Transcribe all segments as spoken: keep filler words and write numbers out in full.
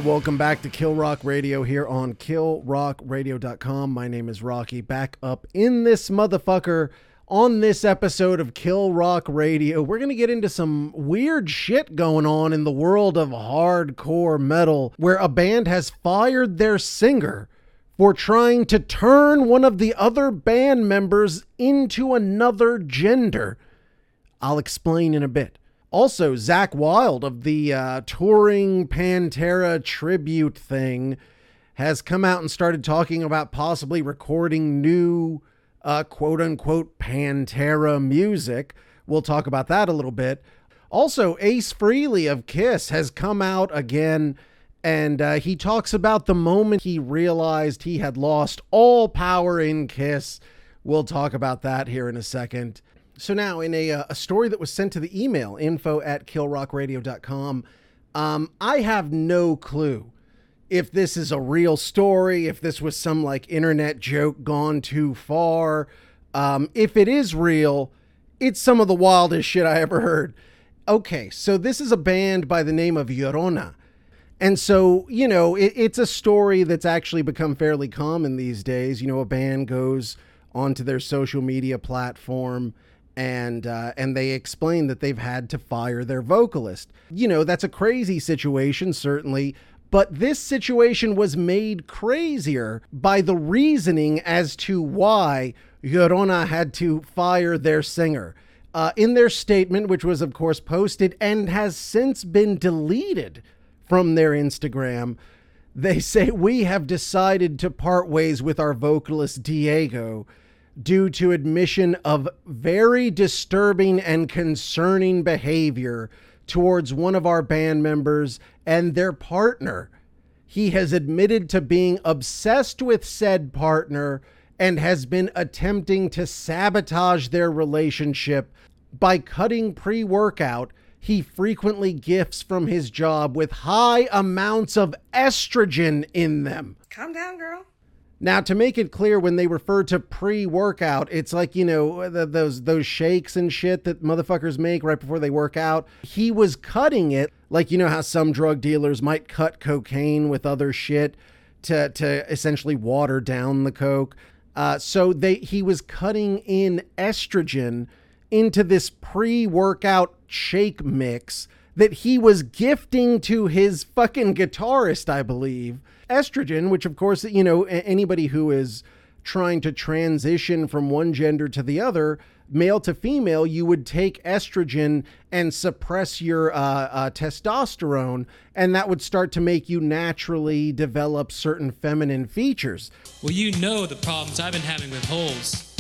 welcome back to Kill Rock Radio here on kill rock radio dot com. My name is Rocky, back up in this motherfucker on this episode of Kill Rock Radio. We're going to get into some weird shit going on in the world of hardcore metal, where a band has fired their singer for trying to turn one of the other band members into another gender. I'll explain in a bit. Also, Zakk Wylde of the uh, touring Pantera tribute thing has come out and started talking about possibly recording new uh, quote-unquote Pantera music. We'll talk about that a little bit. Also, Ace Frehley of Kiss has come out again, and uh, he talks about the moment he realized he had lost all power in Kiss. We'll talk about that here in a second. So now, in a, uh, a story that was sent to the email, info at kill rock radio dot com, um, I have no clue if this is a real story, if this was some, like, internet joke gone too far. Um, if it is real, it's some of the wildest shit I ever heard. Okay, so this is a band by the name of Llorona. And so, you know, it, it's a story that's actually become fairly common these days. You know, a band goes onto their social media platform and uh, and they explain that they've had to fire their vocalist. You know, that's a crazy situation, certainly, but this situation was made crazier by the reasoning as to why Llorona had to fire their singer. Uh, in their statement, which was, of course, posted and has since been deleted from their Instagram, they say, "We have decided to part ways with our vocalist Diego due to admission of very disturbing and concerning behavior towards one of our band members and their partner. He has admitted to being obsessed with said partner and has been attempting to sabotage their relationship by cutting pre-workout he frequently gifts from his job with high amounts of estrogen in them." Calm down, girl. Now, to make it clear, when they refer to pre-workout, it's like, you know, the, those those shakes and shit that motherfuckers make right before they work out. He was cutting it, like, you know how some drug dealers might cut cocaine with other shit to, to essentially water down the coke. Uh, so they he was cutting in estrogen into this pre-workout shake mix that he was gifting to his fucking guitarist, I believe. Estrogen, which of course, you know, anybody who is trying to transition from one gender to the other, male to female, you would take estrogen and suppress your uh, uh, testosterone, and that would start to make you naturally develop certain feminine features. Well, you know the problems I've been having with holes.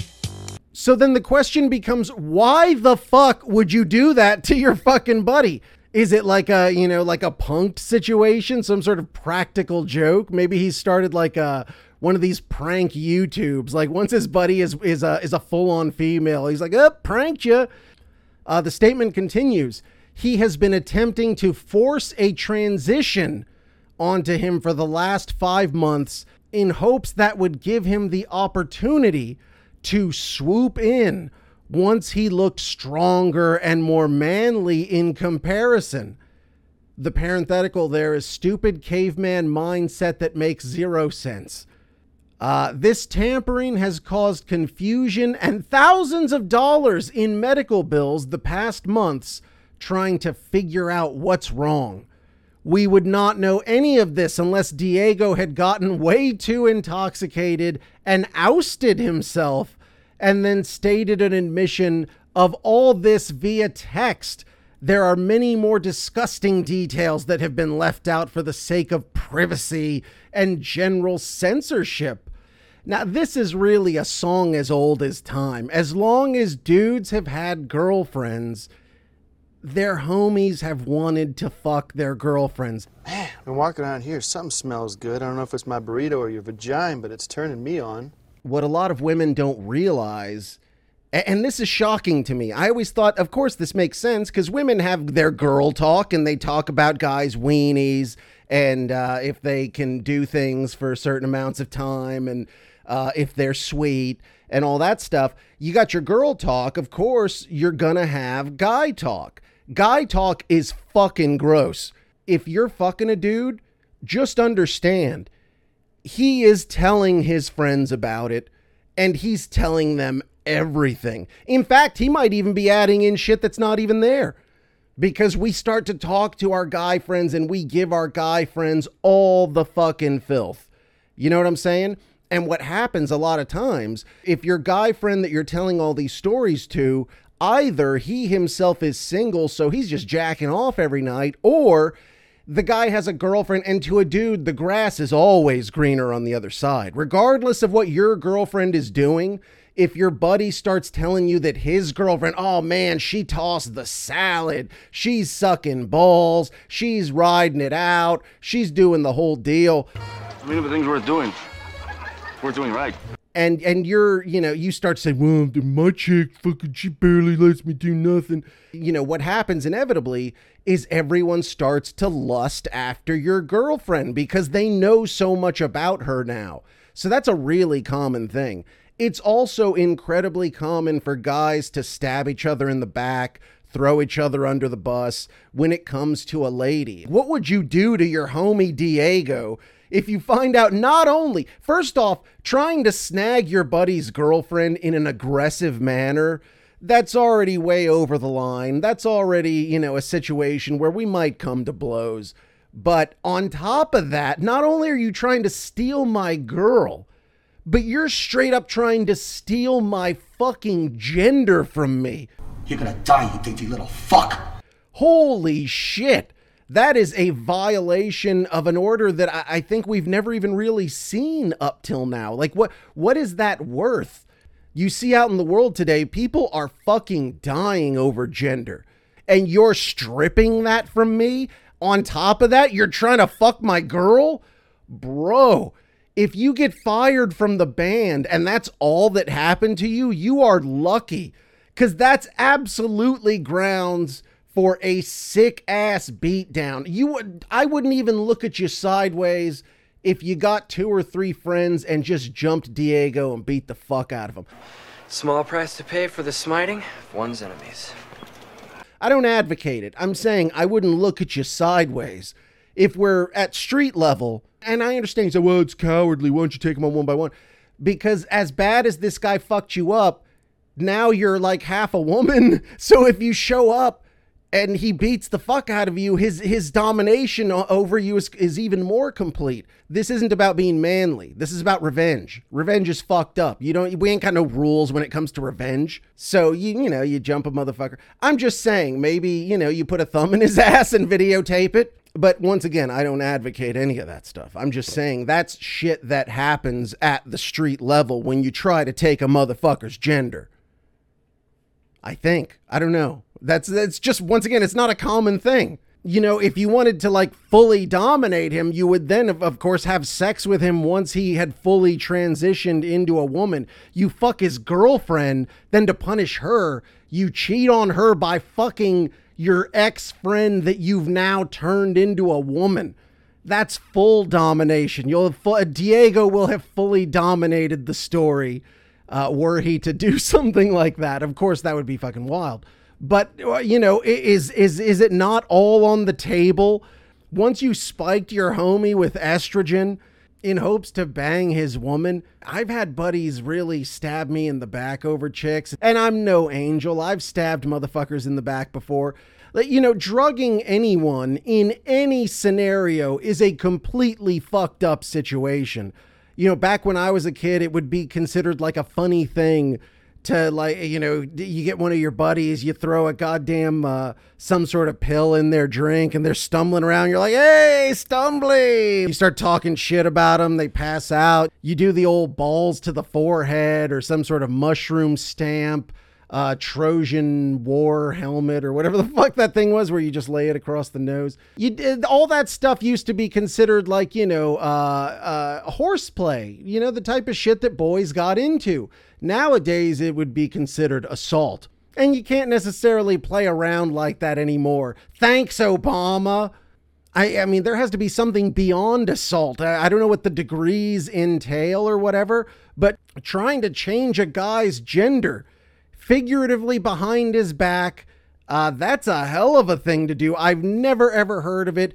So then the question becomes, why the fuck would you do that to your fucking buddy? Is it like a, you know, like a punked situation, some sort of practical joke? Maybe he started like a, one of these prank YouTubes. Like once his buddy is, is a, is a full-on female, he's like, oh, pranked you. Uh, the statement continues. He has been attempting to force a transition onto him for the last five months in hopes that would give him the opportunity to swoop in once he looked stronger and more manly in comparison. The parenthetical there is stupid caveman mindset that makes zero sense. Uh, this tampering has caused confusion and thousands of dollars in medical bills the past months trying to figure out what's wrong. We would not know any of this unless Diego had gotten way too intoxicated and ousted himself and then stated an admission of all this via text. There are many more disgusting details that have been left out for the sake of privacy and general censorship. Now, this is really a song as old as time. As long as dudes have had girlfriends, their homies have wanted to fuck their girlfriends. Man, I've been walking around here. Something smells good. I don't know if it's my burrito or your vagina, but it's turning me on. What a lot of women don't realize, and this is shocking to me. I always thought, of course, this makes sense because women have their girl talk and they talk about guys' weenies and uh, if they can do things for certain amounts of time and uh, if they're sweet and all that stuff. You got your girl talk. Of course, you're going to have guy talk. Guy talk is fucking gross. If you're fucking a dude just understand, he is telling his friends about it, and he's telling them everything. In fact, he might even be adding in shit that's not even there, because we start to talk to our guy friends and we give our guy friends all the fucking filth. You know what I'm saying? And what happens a lot of times, if your guy friend that you're telling all these stories to, either he himself is single, so he's just jacking off every night, or the guy has a girlfriend, and to a dude, the grass is always greener on the other side. Regardless of what your girlfriend is doing, if your buddy starts telling you that his girlfriend, oh man, she tossed the salad, she's sucking balls, she's riding it out, she's doing the whole deal. I mean, everything's worth doing. Worth doing right. And and you're, you know, you start to say, well, my chick, fucking, she barely lets me do nothing. You know, what happens inevitably is everyone starts to lust after your girlfriend because they know so much about her now. So that's a really common thing. It's also incredibly common for guys to stab each other in the back, throw each other under the bus when it comes to a lady. What would you do to your homie Diego if you find out not only, first off, trying to snag your buddy's girlfriend in an aggressive manner? That's already way over the line. That's already, you know, a situation where we might come to blows. But on top of that, not only are you trying to steal my girl, but you're straight up trying to steal my fucking gender from me. You're gonna die, you dainty little fuck. Holy shit. That is a violation of an order that I, I think we've never even really seen up till now. Like, what what is that worth? You see out in the world today, people are fucking dying over gender. And you're stripping that from me? On top of that, you're trying to fuck my girl? Bro, if you get fired from the band and that's all that happened to you, you are lucky. Because that's absolutely grounds for a sick ass beatdown. You would, I wouldn't even look at you sideways if you got two or three friends and just jumped Diego and beat the fuck out of him. Small price to pay for the smiting of one's enemies. I don't advocate it. I'm saying I wouldn't look at you sideways. If we're at street level, and I understand you say, well, it's cowardly, why don't you take them on one by one? Because as bad as this guy fucked you up, now you're like half a woman. So if you show up and he beats the fuck out of you, his his domination over you is, is even more complete. This isn't about being manly. This is about revenge. Revenge is fucked up. You don't, we ain't got no rules when it comes to revenge. So, you you know, you jump a motherfucker. I'm just saying, maybe, you know, you put a thumb in his ass and videotape it. But once again, I don't advocate any of that stuff. I'm just saying that's shit that happens at the street level when you try to take a motherfucker's gender. I think. I don't know. That's that's just, once again, it's not a common thing. You know, if you wanted to like fully dominate him, you would then, of, of course, have sex with him once he had fully transitioned into a woman. You fuck his girlfriend, then to punish her, you cheat on her by fucking your ex-friend that you've now turned into a woman. That's full domination. You'll have, Diego will have fully dominated the story uh, were he to do something like that. Of course, that would be fucking wild. But, you know, is is is it not all on the table? Once you spiked your homie with estrogen in hopes to bang his woman, I've had buddies really stab me in the back over chicks, and I'm no angel. I've stabbed motherfuckers in the back before. You know, drugging anyone in any scenario is a completely fucked up situation. You know, back when I was a kid, it would be considered like a funny thing to, like, you know, you get one of your buddies, you throw a goddamn uh, some sort of pill in their drink and they're stumbling around. You're like, hey, stumbly. You start talking shit about them. They pass out. You do the old balls to the forehead or some sort of mushroom stamp, uh, Trojan war helmet or whatever the fuck that thing was where you just lay it across the nose. You did all that stuff used to be considered like, you know, uh, uh, horseplay, you know, the type of shit that boys got into. Nowadays, it would be considered assault. And you can't necessarily play around like that anymore. Thanks, Obama. I, I mean, there has to be something beyond assault. I, I don't know what the degrees entail or whatever, but trying to change a guy's gender figuratively behind his back, uh, that's a hell of a thing to do. I've never, ever heard of it.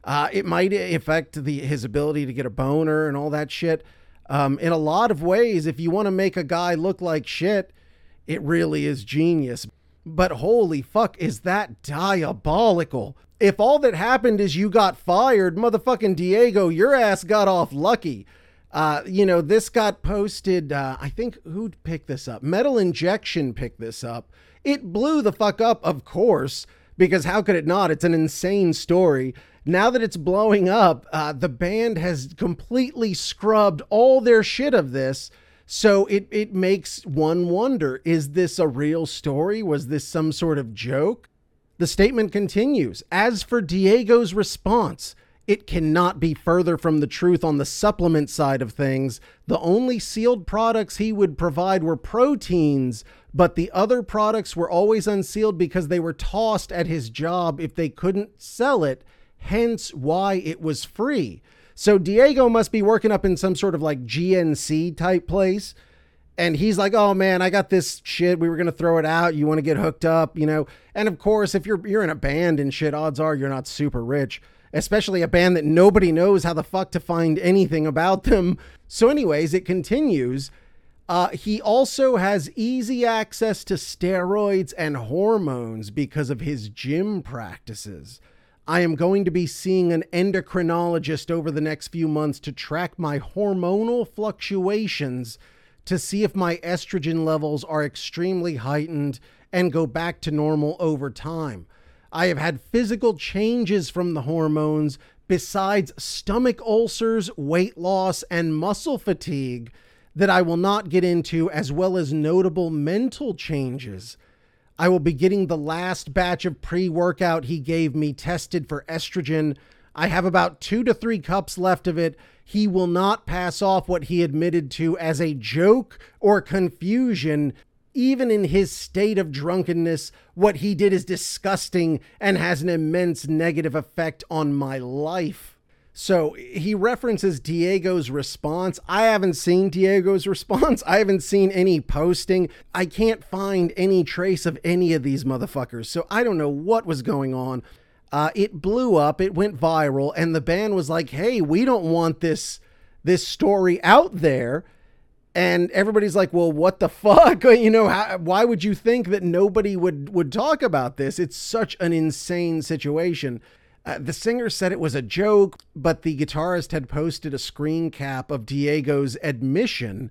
Uh, it might affect the his ability to get a boner and all that shit. Um, in a lot of ways, if you want to make a guy look like shit, it really is genius. But holy fuck, is that diabolical? If all that happened is you got fired, motherfucking Diego, your ass got off lucky. Uh, you know, this got posted, uh, I think, who picked this up? Metal Injection picked this up. It blew the fuck up, of course, because how could it not? It's an insane story. Now that it's blowing up, uh, the band has completely scrubbed all their shit of this. So it, it makes one wonder, is this a real story? Was this some sort of joke? The statement continues. As for Diego's response, it cannot be further from the truth on the supplement side of things. The only sealed products he would provide were proteins, but the other products were always unsealed because they were tossed at his job if they couldn't sell it, hence why it was free. So Diego must be working up in some sort of like G N C type place. And he's like, oh man, I got this shit. We were going to throw it out. You want to get hooked up, you know? And of course, if you're, you're in a band and shit, odds are you're not super rich, especially a band that nobody knows how the fuck to find anything about them. So anyways, it continues. Uh, he also has easy access to steroids and hormones because of his gym practices. I am going to be seeing an endocrinologist over the next few months to track my hormonal fluctuations to see if my estrogen levels are extremely heightened and go back to normal over time. I have had physical changes from the hormones besides stomach ulcers, weight loss, and muscle fatigue that I will not get into, as well as notable mental changes. I will be getting the last batch of pre-workout he gave me tested for estrogen. I have about two to three cups left of it. He will not pass off what he admitted to as a joke or confusion. Even in his state of drunkenness, what he did is disgusting and has an immense negative effect on my life. So he references Diego's response. I haven't seen Diego's response. I haven't seen any posting. I can't find any trace of any of these motherfuckers. So I don't know what was going on. Uh, it blew up. It went viral. And the band was like, hey, we don't want this, this story out there. And everybody's like, well, what the fuck? You know, how, why would you think that nobody would, would talk about this? It's such an insane situation. Uh, the singer said it was a joke, but the guitarist had posted a screen cap of Diego's admission.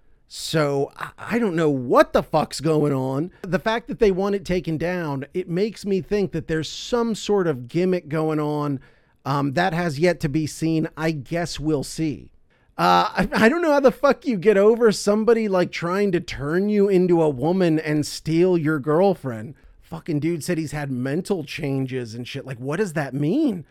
So I, I don't know what the fuck's going on. The fact that they want it taken down, it makes me think that there's some sort of gimmick going on. Um, that has yet to be seen. I guess we'll see. Uh, I, I don't know how the fuck you get over somebody like trying to turn you into a woman and steal your girlfriend. Fucking dude said he's had mental changes and shit. Like, what does that mean?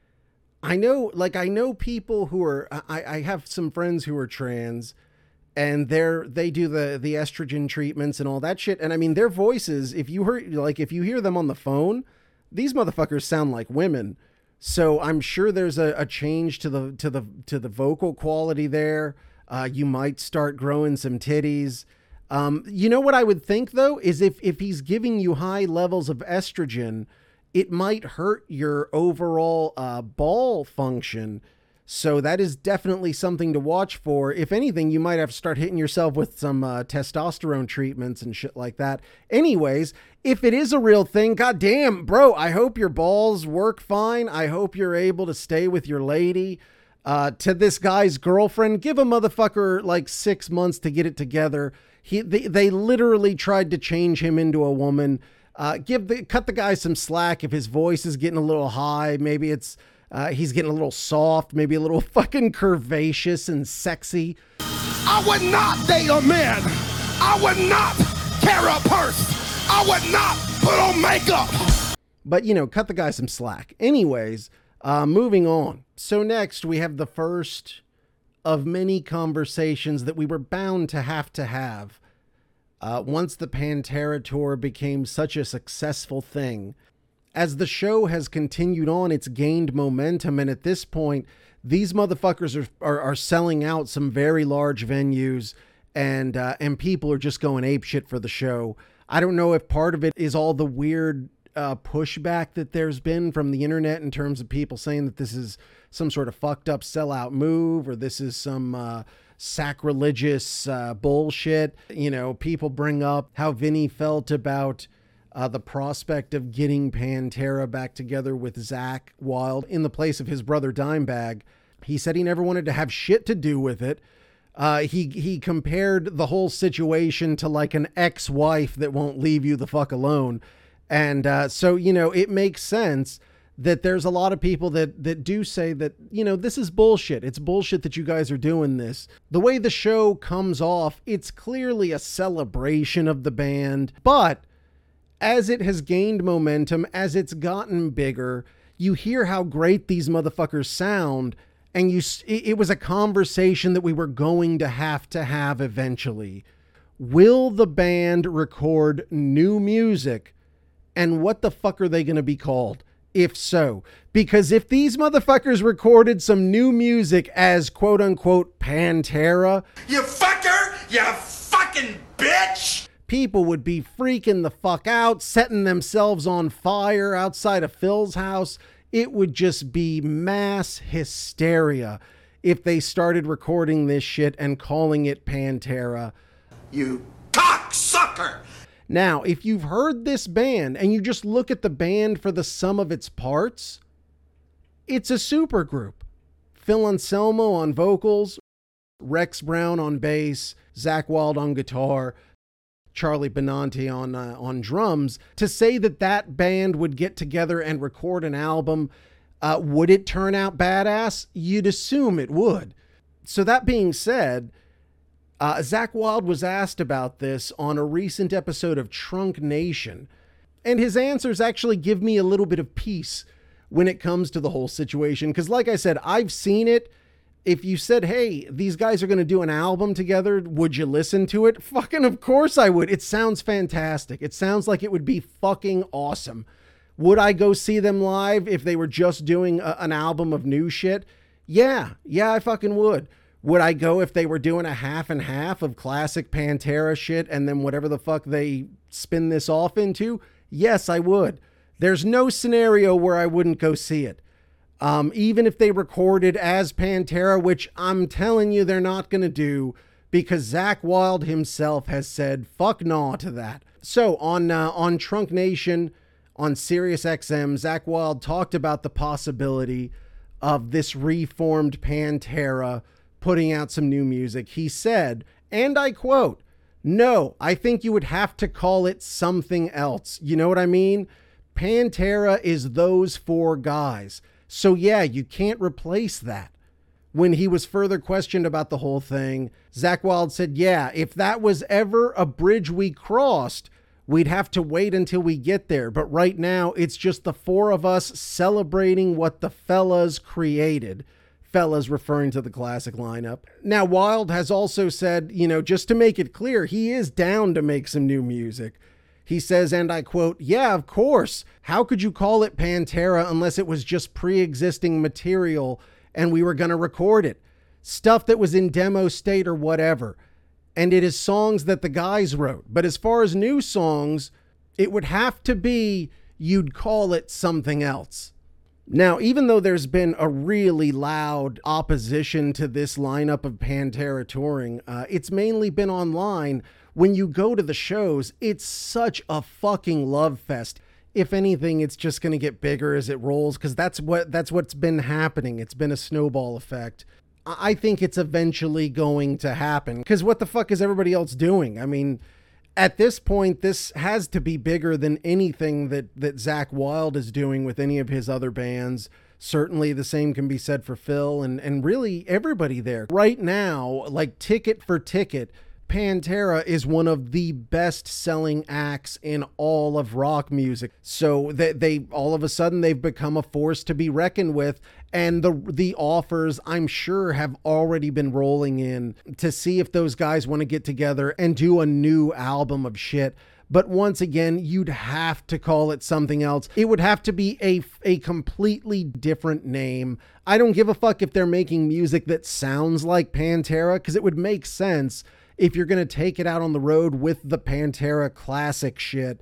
I know, like, I know people who are, I, I have some friends who are trans and they're, they do the, the estrogen treatments and all that shit. And I mean, their voices, if you heard, like, if you hear them on the phone, these motherfuckers sound like women. So I'm sure there's a, a change to the, to the, to the vocal quality there. Uh, you might start growing some titties. Um, you know what I would think though, is if, if he's giving you high levels of estrogen, it might hurt your overall, uh, ball function. So that is definitely something to watch for. If anything, you might have to start hitting yourself with some, uh, testosterone treatments and shit like that. Anyways, if it is a real thing, goddamn, bro, I hope your balls work fine. I hope you're able to stay with your lady. Uh, to this guy's girlfriend, give a motherfucker like six months to get it together. He, they, they literally tried to change him into a woman. Uh, give the, cut the guy some slack. If his voice is getting a little high, maybe it's, uh, he's getting a little soft, maybe a little fucking curvaceous and sexy. I would not date a man. I would not carry a purse. I would not put on makeup. But, you know, cut the guy some slack. Anyways, uh, moving on. So next we have the first of many conversations that we were bound to have to have. Uh, once the Pantera tour became such a successful thing. As the show has continued on, it's gained momentum, and at this point, these motherfuckers are, are, are selling out some very large venues, and uh, and people are just going apeshit for the show. I don't know if part of it is all the weird uh, pushback that there's been from the internet in terms of people saying that this is some sort of fucked up sellout move, or this is some uh, sacrilegious uh, bullshit. You know, people bring up how Vinny felt about uh, the prospect of getting Pantera back together with Zakk Wylde in the place of his brother Dimebag. He said he never wanted to have shit to do with it. Uh, he he compared the whole situation to like an ex-wife that won't leave you the fuck alone. And uh, so, you know, it makes sense that there's a lot of people that that do say that, you know, this is bullshit. It's bullshit that you guys are doing this. The way the show comes off, it's clearly a celebration of the band. But as it has gained momentum, as it's gotten bigger, you hear how great these motherfuckers sound. And you, it was a conversation that we were going to have to have eventually. Will the band record new music? And what the fuck are they going to be called? If so, because if these motherfuckers recorded some new music as quote unquote Pantera, You fucker! You fucking bitch! people would be freaking the fuck out, setting themselves on fire outside of Phil's house. It would just be mass hysteria if they started recording this shit and calling it Pantera. You cocksucker! Now, if you've heard this band and you just look at the band for the sum of its parts, it's a supergroup. Phil Anselmo on vocals, Rex Brown on bass, Zakk Wylde on guitar, Charlie Benante on uh, on drums. To say that that band would get together and record an album, uh, would it turn out badass? You'd assume it would. So that being said, uh, Zakk Wylde was asked about this on a recent episode of Trunk Nation, and his answers actually give me a little bit of peace when it comes to the whole situation. Because like I said, I've seen it. If you said, hey, these guys are going to do an album together, would you listen to it? Fucking of course I would. It sounds fantastic. It sounds like it would be fucking awesome. Would I go see them live if they were just doing a, an album of new shit? Yeah, yeah, I fucking would. Would I go if they were doing a half and half of classic Pantera shit and then whatever the fuck they spin this off into? Yes, I would. There's no scenario where I wouldn't go see it. Um, even if they recorded as Pantera, which I'm telling you they're not going to do, because Zakk Wylde himself has said fuck nah to that. So on uh, on Trunk Nation, on Sirius X M, Zakk Wylde talked about the possibility of this reformed Pantera putting out some new music. He said, and I quote, "No, I think you would have to call it something else." You know what I mean? Pantera is those four guys. So yeah, you can't replace that. When he was further questioned about the whole thing, Zakk Wylde said, yeah, if that was ever a bridge we crossed, we'd have to wait until we get there. But right now, it's just the four of us celebrating what the fellas created. Fellas referring to the classic lineup. Now, Wylde has also said, you know, just to make it clear, he is down to make some new music. He says, and I quote, yeah, of course. How could you call it Pantera unless it was just pre-existing material and we were going to record it? Stuff that was in demo state or whatever. And it is songs that the guys wrote. But as far as new songs, it would have to be, you'd call it something else. Now, even though there's been a really loud opposition to this lineup of Pantera touring, uh, it's mainly been online. When you go to the shows, it's such a fucking love fest. If anything, it's just going to get bigger as it rolls, because that's what that's what's been happening. It's been a snowball effect. I think it's eventually going to happen, because what the fuck is everybody else doing? I mean, at this point, this has to be bigger than anything that, that Zakk Wylde is doing with any of his other bands. Certainly the same can be said for Phil and, and really everybody there. Right now, like ticket for ticket, Pantera is one of the best selling acts in all of rock music. So they, they all of a sudden they've become a force to be reckoned with. And the the offers, I'm sure, have already been rolling in to see if those guys want to get together and do a new album of shit. But once again, you'd have to call it something else. It would have to be a, a completely different name. I don't give a fuck if they're making music that sounds like Pantera, because it would make sense if you're going to take it out on the road with the Pantera classic shit.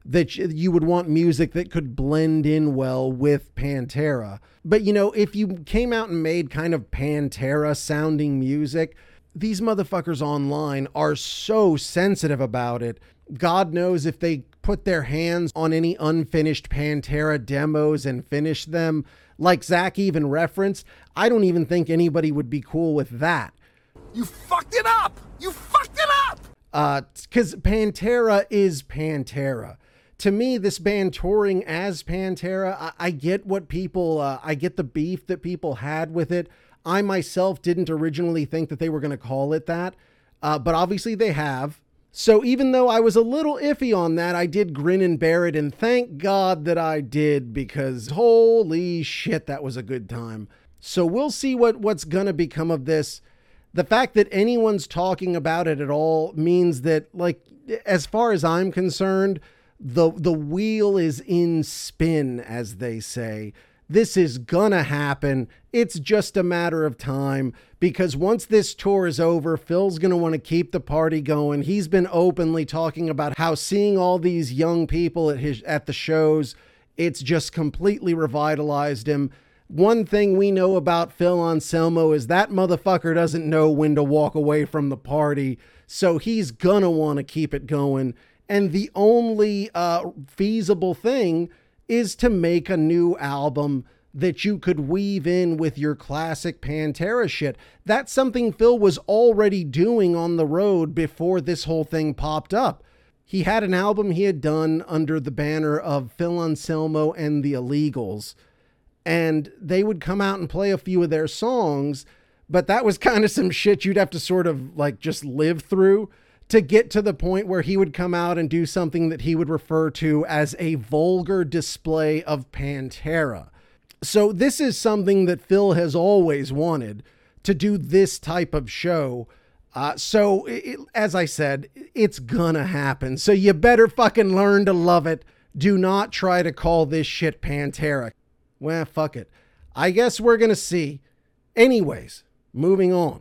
that you would want music that could blend in well with Pantera. But, you know, if you came out and made kind of Pantera sounding music, these motherfuckers online are so sensitive about it. God knows if they put their hands on any unfinished Pantera demos and finish them, like Zach even referenced, I don't even think anybody would be cool with that. You fucked it up! You fucked it up! Uh, because Pantera is Pantera. To me, this band touring as Pantera, I, I get what people, uh, I get the beef that people had with it. I myself didn't originally think that they were going to call it that, uh, but obviously they have. So even though I was a little iffy on that, I did grin and bear it, and thank God that I did, because holy shit, that was a good time. So we'll see what, what's going to become of this. The fact that anyone's talking about it at all means that, like, as far as I'm concerned, the the wheel is in spin, as they say. This is gonna happen. It's just a matter of time, because once this tour is over, Phil's gonna want to keep the party going. He's been openly talking about how seeing all these young people at his at the shows, it's just completely revitalized him. One thing we know about Phil Anselmo is that motherfucker doesn't know when to walk away from the party, so he's gonna want to keep it going. And the only uh, feasible thing is to make a new album that you could weave in with your classic Pantera shit. That's something Phil was already doing on the road before this whole thing popped up. He had an album he had done under the banner of Phil Anselmo and the Illegals, and they would come out and play a few of their songs, but that was kind of some shit you'd have to sort of like just live through to get to the point where he would come out and do something that he would refer to as a vulgar display of Pantera. So this is something that Phil has always wanted, to do this type of show. Uh, so it, as I said, it's gonna happen. So you better fucking learn to love it. Do not try to call this shit Pantera. Well, fuck it. I guess we're gonna see. Anyways, moving on.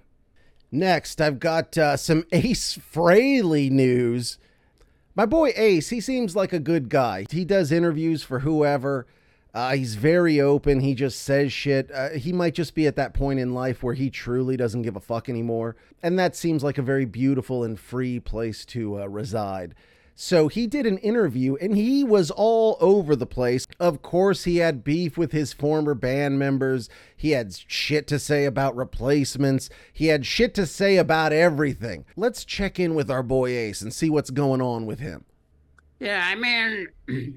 Next, I've got uh, some Ace Frehley news. My boy Ace, he seems like a good guy. He does interviews for whoever. Uh, he's very open. He just says shit. Uh, he might just be at that point in life where he truly doesn't give a fuck anymore. And that seems like a very beautiful and free place to uh, reside. So he did an interview and he was all over the place. Of course, he had beef with his former band members. He had shit to say about replacements. He had shit to say about everything. Let's check in with our boy Ace and see what's going on with him. Yeah, I mean,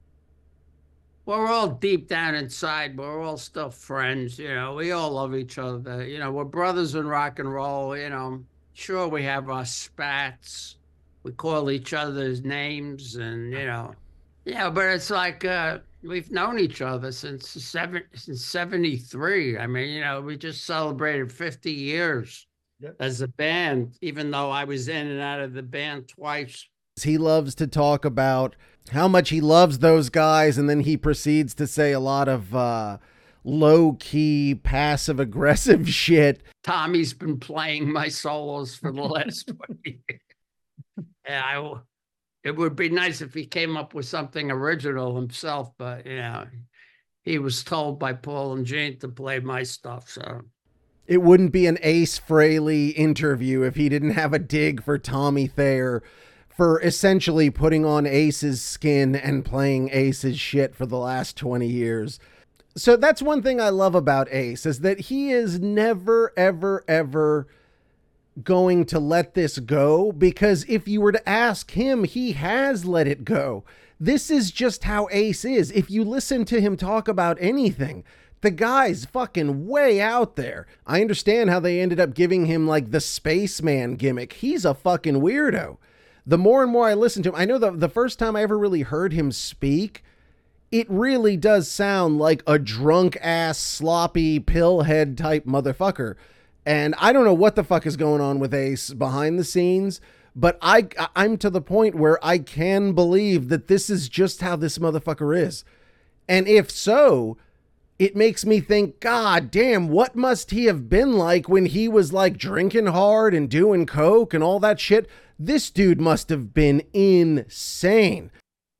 we're all deep down inside. We're all still friends. You know, we all love each other. You know, we're brothers in rock and roll. You know, sure, we have our spats. We call each other's names, and, you know, yeah, but it's like uh, we've known each other since seven, since seventy-three. I mean, you know, we just celebrated fifty years yep. as a band, even though I was in and out of the band twice. He loves to talk about how much he loves those guys, and then he proceeds to say a lot of uh, low-key, passive-aggressive shit. Tommy's been playing my solos for the last twenty years. Yeah, I, it would be nice if he came up with something original himself, but, you know, he was told by Paul and Gene to play my stuff, so. It wouldn't be an Ace Frehley interview if he didn't have a dig for Tommy Thayer for essentially putting on Ace's skin and playing Ace's shit for the last twenty years. So that's one thing I love about Ace, is that he is never, ever, ever going to let this go, because if you were to ask him, he has let it go. This is just how Ace is. If you listen to him talk about anything, the guy's fucking way out there. I understand how they ended up giving him like the spaceman gimmick. He's a fucking weirdo. The more and more I listen to him, I know the, the first time I ever really heard him speak, it really does sound like a drunk ass, sloppy, pillhead type motherfucker. And I don't know what the fuck is going on with Ace behind the scenes, but I, I'm to the point where I can believe that this is just how this motherfucker is. And if so, it makes me think, God damn, what must he have been like when he was like drinking hard and doing coke and all that shit? This dude must have been insane.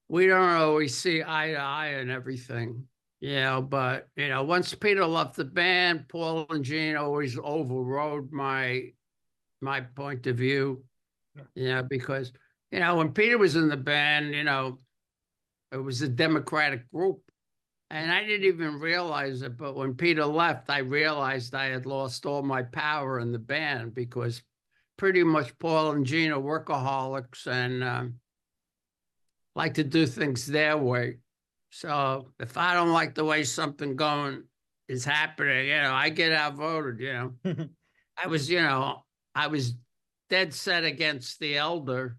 we don't always see eye to eye and everything, you know, but, you know, once Peter left the band, Paul and Gene always overrode my, my point of view, yeah, you know, because, you know, when Peter was in the band, you know, it was a Democratic group. And I didn't even realize it, but when Peter left, I realized I had lost all my power in the band because pretty much Paul and Gene are workaholics and um, like to do things their way. So if I don't like the way something going is happening, you know, I get outvoted, you know. I was, you know, I was dead set against The Elder.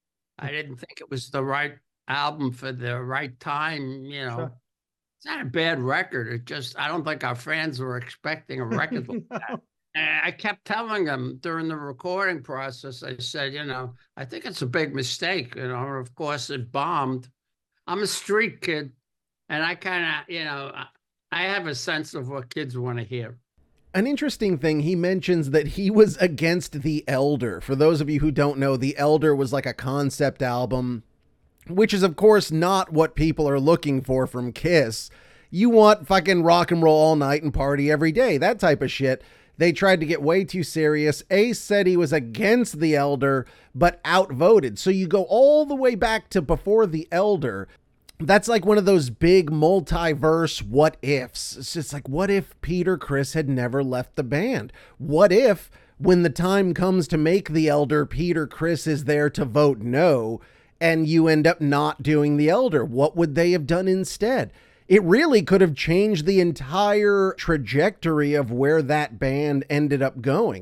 I didn't think it was the right album for the right time, you know. Sure. It's not a bad record. It just, I don't think our fans were expecting a record like that. And I kept telling them during the recording process, I said, you know, I think it's a big mistake. You know, of course it bombed. I'm a street kid and I kind of, you know, I have a sense of what kids want to hear. An interesting thing, he mentions that he was against The Elder. For those of you who don't know, The Elder was like a concept album, which is, of course, not what people are looking for from Kiss. You want fucking rock and roll all night and party every day, that type of shit. They tried to get way too serious. Ace said he was against The Elder, but outvoted. So you go all the way back to before The Elder. That's like one of those big multiverse what ifs. It's just like, what if Peter Criss had never left the band? What if, when the time comes to make The Elder, Peter Criss is there to vote no, and you end up not doing The Elder? What would they have done instead? It really could have changed the entire trajectory of where that band ended up going.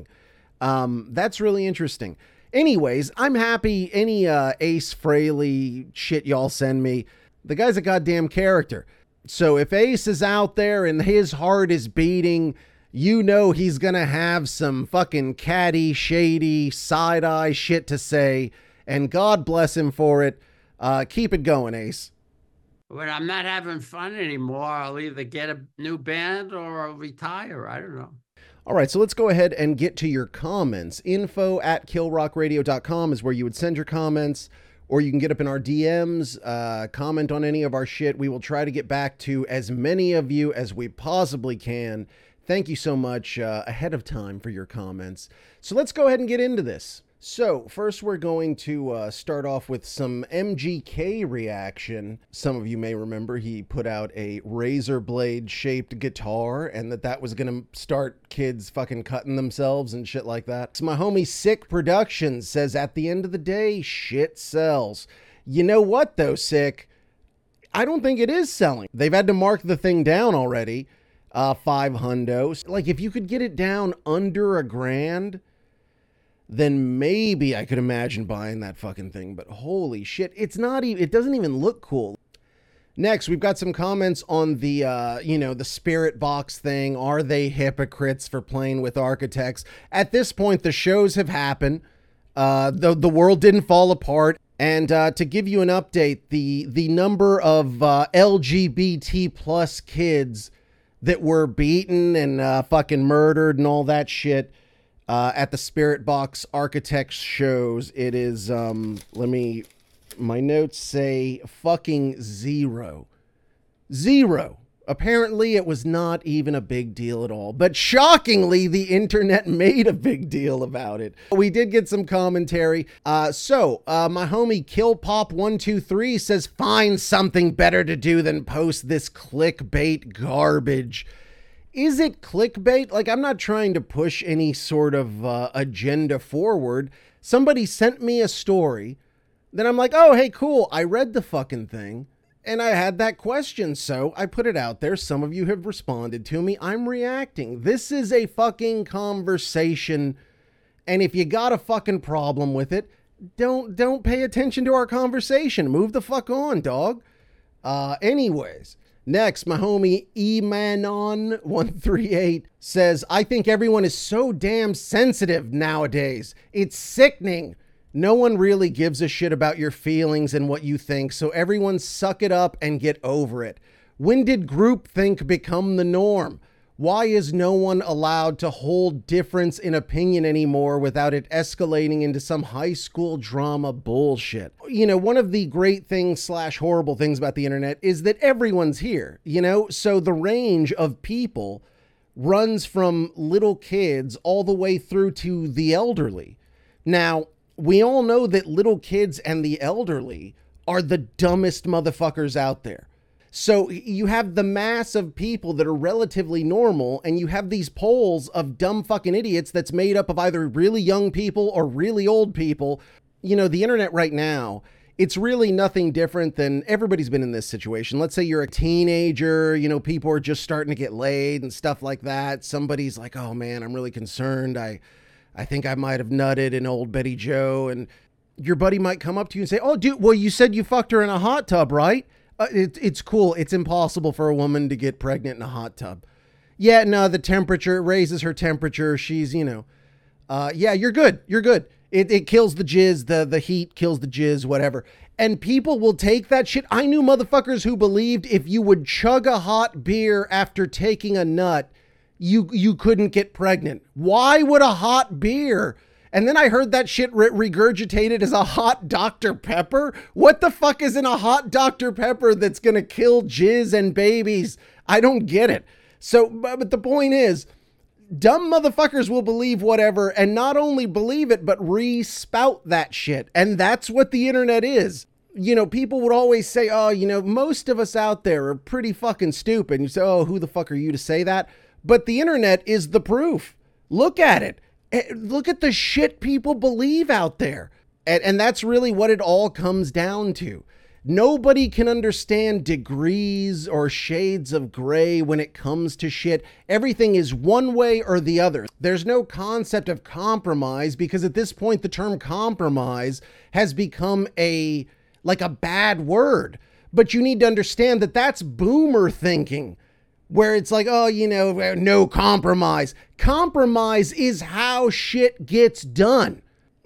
Um, that's really interesting. Anyways, I'm happy any uh, Ace Frehley shit y'all send me. The guy's a goddamn character. So if Ace is out there and his heart is beating, you know he's gonna have some fucking catty, shady, side-eye shit to say. And God bless him for it. Uh, keep it going, Ace. When I'm not having fun anymore, I'll either get a new band or I'll retire. I don't know. All right, so let's go ahead and get to your comments. Info at kill rock radio dot com is where you would send your comments, or you can get up in our D Ms, uh, comment on any of our shit. We will try to get back to as many of you as we possibly can. Thank you so much uh, ahead of time for your comments. So let's go ahead and get into this. So first we're going to uh, start off with some M G K reaction. Some of you may remember he put out a razor blade shaped guitar and that that was going to start kids fucking cutting themselves and shit like that. So my homie Sick Productions says, at the end of the day, shit sells. You know what though, Sick? I don't think it is selling. They've had to mark the thing down already. Uh, five hundos. Like if you could get it down under a grand, then maybe I could imagine buying that fucking thing. But holy shit, it's not even, it doesn't even look cool. Next, we've got some comments on the, uh, you know, the Spirit Box thing. Are they hypocrites for playing with Architects? At this point, the shows have happened. Uh, the, the world didn't fall apart. And uh, to give you an update, the, the number of uh, L G B T plus kids that were beaten and uh, fucking murdered and all that shit Uh, at the Spirit Box Architects shows, it is, um, let me, my notes say fucking zero. Zero. Apparently it was not even a big deal at all, but shockingly, the internet made a big deal about it. We did get some commentary. Uh, so, uh, my homie Killpop one two three says, find something better to do than post this clickbait garbage. Is it clickbait? Like, I'm not trying to push any sort of uh, agenda forward. Somebody sent me a story. Then I'm like, oh, hey, cool. I read the fucking thing. And I had that question. So I put it out there. Some of you have responded to me. I'm reacting. This is a fucking conversation. And if you got a fucking problem with it, don't, don't pay attention to our conversation. Move the fuck on, dog. Uh, anyways. Next, my homie Emanon one three eight says, I think everyone is so damn sensitive nowadays. It's sickening. No one really gives a shit about your feelings and what you think, so everyone suck it up and get over it. When did groupthink become the norm? Why is no one allowed to hold difference in opinion anymore without it escalating into some high school drama bullshit? You know, one of the great things slash horrible things about the internet is that everyone's here, you know? So the range of people runs from little kids all the way through to the elderly. Now, we all know that little kids and the elderly are the dumbest motherfuckers out there. So you have the mass of people that are relatively normal, and you have these polls of dumb fucking idiots that's made up of either really young people or really old people. You know, the internet right now, it's really nothing different than everybody's been in this situation. Let's say you're a teenager, you know, people are just starting to get laid and stuff like that. Somebody's like, oh man, I'm really concerned. I, I think I might have nutted an old Betty Joe. And your buddy might come up to you and say, oh dude, well, you said you fucked her in a hot tub, right? Uh, it, it's cool. It's impossible for a woman to get pregnant in a hot tub. Yeah, no, the temperature, it raises her temperature. She's, you know, uh, yeah, you're good. You're good. It, it kills the jizz, the, the heat kills the jizz, whatever. And people will take that shit. I knew motherfuckers who believed if you would chug a hot beer after taking a nut, you, you couldn't get pregnant. Why would a hot beer? And then I heard that shit re- regurgitated as a hot Doctor Pepper. What the fuck is in a hot Doctor Pepper that's going to kill jizz and babies? I don't get it. So, but the point is, dumb motherfuckers will believe whatever, and not only believe it, but re-spout that shit. And that's what the internet is. You know, people would always say, oh, you know, most of us out there are pretty fucking stupid. And you say, oh, who the fuck are you to say that? But the internet is the proof. Look at it. Look at the shit people believe out there. And, and that's really what it all comes down to. Nobody can understand degrees or shades of gray when it comes to shit. Everything is one way or the other. There's no concept of compromise, because at this point, the term compromise has become a, like a bad word. But you need to understand that that's boomer thinking, where it's like, oh, you know, no compromise. Compromise is how shit gets done.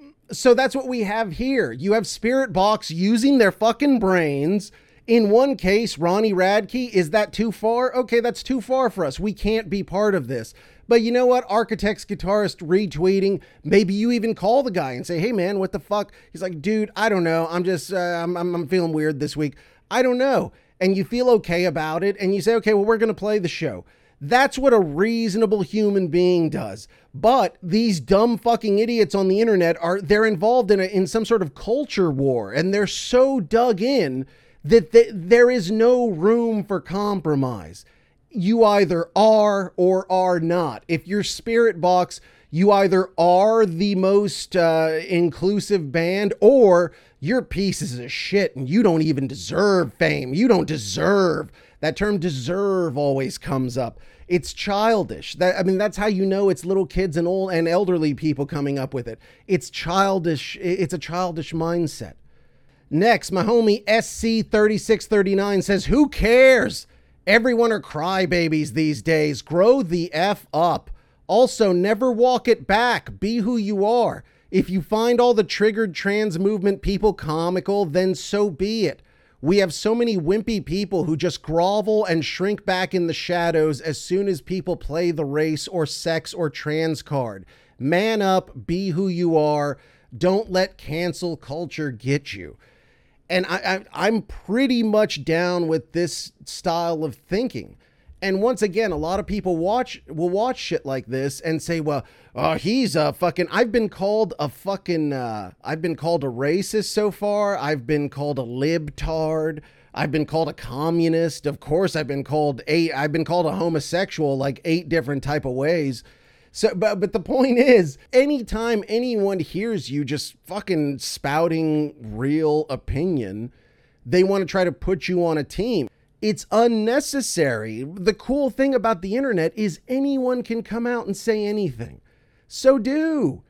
So that's what we have here. You have Spirit Box using their fucking brains. In one case, Ronnie Radke, is that too far? Okay, that's too far for us. We can't be part of this. But you know what? Architect's guitarist retweeting. Maybe you even call the guy and say, hey man, what the fuck? He's like, dude, I don't know. I'm just, uh, I'm, I'm, I'm feeling weird this week. I don't know. And you feel okay about it, and you say, okay, well, we're going to play the show. That's what a reasonable human being does. But these dumb fucking idiots on the internet are, they're involved in a, in some sort of culture war, and they're so dug in that they, there is no room for compromise. You either are or are not. If you're Spirit Box, you either are the most uh, inclusive band, or you're pieces of shit and you don't even deserve fame. You don't deserve. That term deserve always comes up. It's childish. That, I mean, that's how you know it's little kids and old and elderly people coming up with it. It's childish. It's a childish mindset. Next, my homie S C thirty-six thirty-nine says, who cares? Everyone are crybabies these days. Grow the F up. Also, never walk it back. Be who you are. If you find all the triggered trans movement people comical, then so be it. We have so many wimpy people who just grovel and shrink back in the shadows as soon as people play the race or sex or trans card. Man up, be who you are. Don't let cancel culture get you. And I, I, I'm pretty much down with this style of thinking. And once again, a lot of people watch will watch shit like this and say, well, oh, he's a fucking, I've been called a fucking, uh, I've been called a racist so far. I've been called a libtard. I've been called a communist. Of course, I've been called eight, I've been called a homosexual like eight different type of ways. So, but, but the point is, anytime anyone hears you just fucking spouting real opinion, they want to try to put you on a team. It's unnecessary. The cool thing about the internet is anyone can come out and say anything. So do.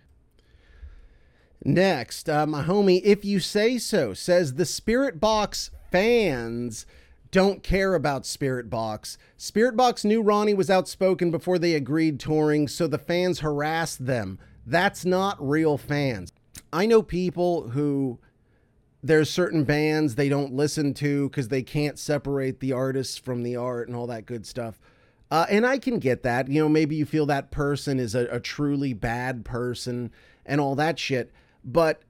Next, uh, my homie, If You Say So, says the Spirit Box fans don't care about Spirit Box. Spirit Box knew Ronnie was outspoken before they agreed touring, so the fans harassed them. That's not real fans. I know people who... there's certain bands they don't listen to because they can't separate the artists from the art and all that good stuff. Uh, and I can get that. You know, maybe you feel that person is a, a truly bad person and all that shit. But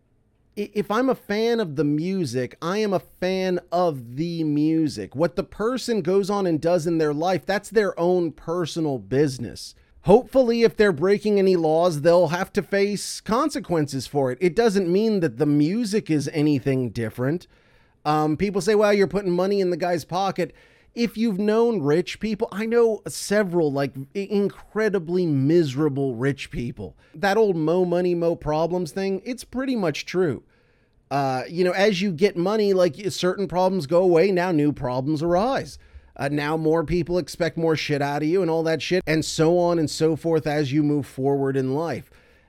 if I'm a fan of the music, I am a fan of the music. What the person goes on and does in their life, that's their own personal business. Hopefully, if they're breaking any laws, they'll have to face consequences for it. It doesn't mean that the music is anything different. Um, people say, well, you're putting money in the guy's pocket. If you've known rich people, I know several like incredibly miserable rich people. That old mo money, mo problems thing, it's pretty much true. Uh, you know, as you get money, like certain problems go away, now new problems arise. Uh, now more people expect more shit out of you and all that shit, and so on and so forth as you move forward in life.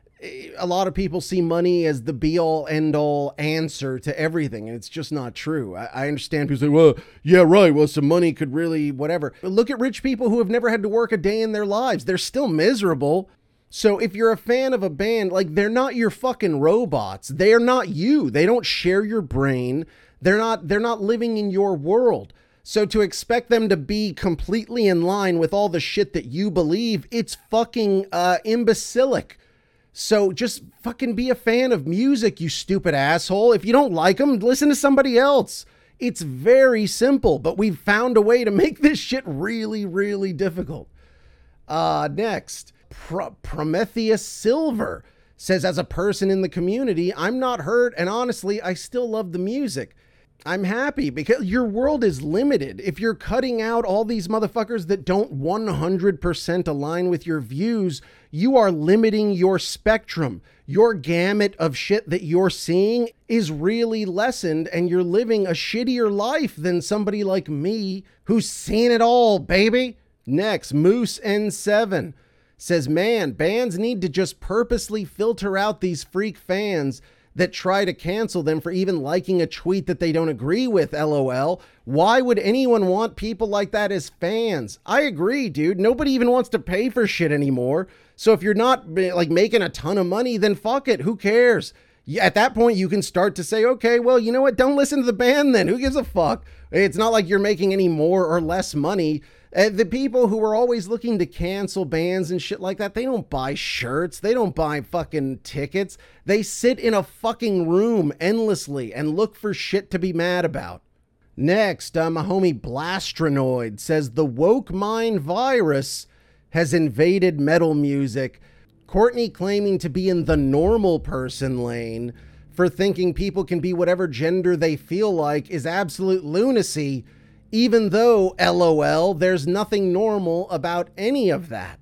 A lot of people see money as the be-all, end-all answer to everything, and it's just not true. I, I understand people say, well, yeah, right, well, some money could really whatever. But look at rich people who have never had to work a day in their lives. They're still miserable. So if you're a fan of a band, like, they're not your fucking robots. They're not you. They don't share your brain. They're not, they're not living in your world. So to expect them to be completely in line with all the shit that you believe, it's fucking uh, imbecilic. So just fucking be a fan of music, you stupid asshole. If you don't like them, listen to somebody else. It's very simple, but we've found a way to make this shit really, really difficult. Uh, next, Pro- Prometheus Silver says, as a person in the community, I'm not hurt, and honestly, I still love the music. I'm happy because your world is limited. If you're cutting out all these motherfuckers that don't one hundred percent align with your views, you are limiting your spectrum. Your gamut of shit that you're seeing is really lessened, and you're living a shittier life than somebody like me who's seen it all, baby. Next, Moose N seven says, man, bands need to just purposely filter out these freak fans that try to cancel them for even liking a tweet that they don't agree with, LOL. Why would anyone want people like that as fans? I agree, dude. Nobody even wants to pay for shit anymore. So if you're not like making a ton of money, then fuck it. Who cares? At that point, you can start to say, okay, well, you know what? Don't listen to the band then. Who gives a fuck? It's not like you're making any more or less money. Uh, the people who are always looking to cancel bands and shit like that, they don't buy shirts. They don't buy fucking tickets. They sit in a fucking room endlessly and look for shit to be mad about. Next, uh, my homie Blastronoid says, the woke mind virus has invaded metal music. Courtney claiming to be in the normal person lane for thinking people can be whatever gender they feel like is absolute lunacy. Even though, LOL, there's nothing normal about any of that.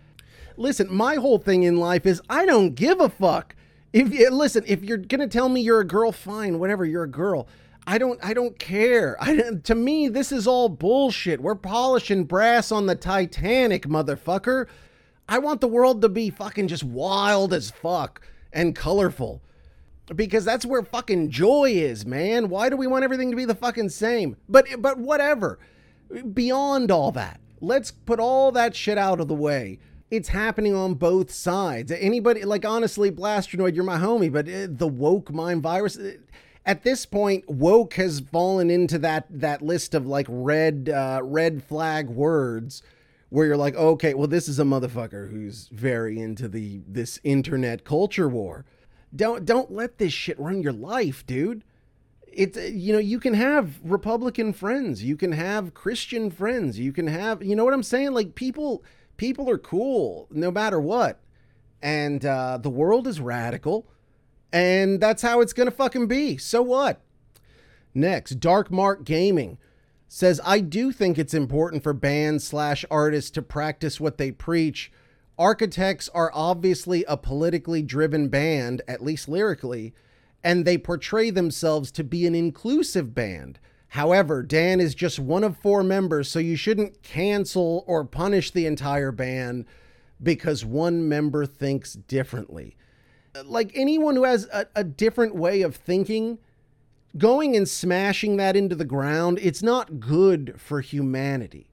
Listen, my whole thing in life is I don't give a fuck. If you, listen, if you're gonna tell me you're a girl, fine, whatever, you're a girl. I don't, I don't care. I, to me, this is all bullshit. We're polishing brass on the Titanic, motherfucker. I want the world to be fucking just wild as fuck and colorful. Because that's where fucking joy is, man. Why do we want everything to be the fucking same? But but whatever. Beyond all that, let's put all that shit out of the way. It's happening on both sides. Anybody, like, honestly, Blastronoid, you're my homie, but the woke mind virus, at this point, woke has fallen into that that list of like red uh, red flag words where you're like, okay, well, this is a motherfucker who's very into the this internet culture war. Don't don't let this shit run your life, dude. It's, you know, you can have Republican friends, you can have Christian friends, you can have, you know what I'm saying? Like, people people are cool no matter what. And uh, the world is radical, and that's how it's gonna fucking be. So what? Next, Dark Mark Gaming says, I do think it's important for bands slash artists to practice what they preach. Architects are obviously a politically driven band, at least lyrically, and they portray themselves to be an inclusive band. However, Dan is just one of four members, so you shouldn't cancel or punish the entire band because one member thinks differently. Like, anyone who has a, a different way of thinking, going and smashing that into the ground, it's not good for humanity.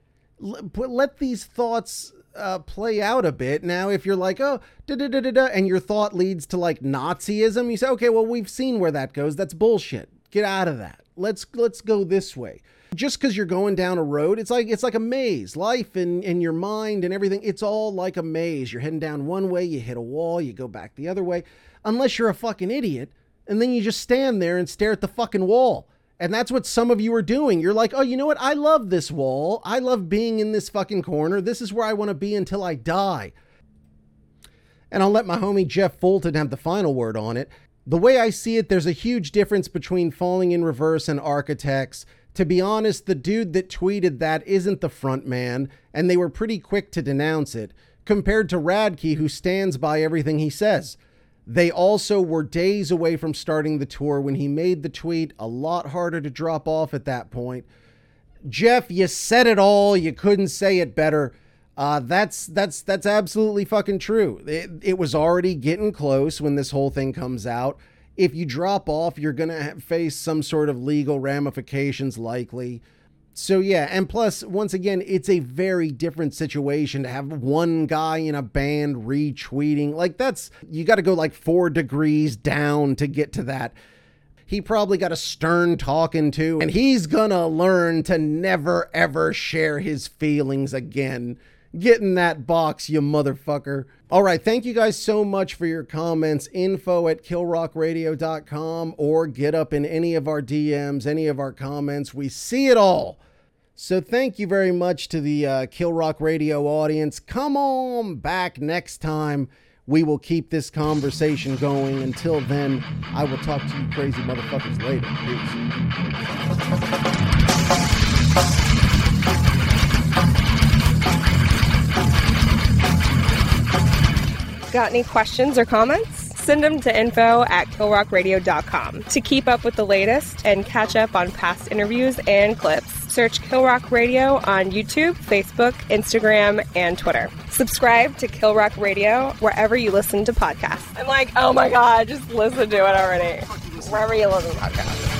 But let these thoughts Uh, play out a bit. Now, if you're like, oh, da da da da da, and your thought leads to like Nazism, you say, okay, well, we've seen where that goes. That's bullshit. Get out of that. Let's let's go this way. Just because you're going down a road, it's like it's like a maze. Life and, and your mind and everything, it's all like a maze. You're heading down one way, you hit a wall, you go back the other way. Unless you're a fucking idiot, and then you just stand there and stare at the fucking wall. And that's what some of you are doing. You're like, oh, you know what? I love this wall. I love being in this fucking corner. This is where I want to be until I die. And I'll let my homie Jeff Fulton have the final word on it. The way I see it, there's a huge difference between Falling in Reverse and Architects. To be honest, the dude that tweeted that isn't the front man, and they were pretty quick to denounce it, compared to Radke, who stands by everything he says. They also were days away from starting the tour when he made the tweet, a lot harder to drop off at that point. Jeff, you said it all. You couldn't say it better. Uh, that's that's that's absolutely fucking true. It, it was already getting close when this whole thing comes out. If you drop off, you're going to face some sort of legal ramifications likely. So yeah, and plus, once again, it's a very different situation to have one guy in a band retweeting. Like that's, you got to go like four degrees down to get to that. He probably got a stern talking to, and he's gonna learn to never ever share his feelings again. Get in that box, you motherfucker. All right, thank you guys so much for your comments. Info at kill rock radio dot com, or get up in any of our D Ms, any of our comments. We see it all. So thank you very much to the uh, Kill Rock Radio audience. Come on back next time. We will keep this conversation going. Until then, I will talk to you crazy motherfuckers later. Peace. Got any questions or comments? Send them to info at kill rock radio dot com. To keep up with the latest and catch up on past interviews and clips, search Kill Rock Radio on YouTube, Facebook, Instagram, and Twitter. Subscribe to Kill Rock Radio wherever you listen to podcasts. I'm like, oh my God, just listen to it already. Wherever you listen to podcasts.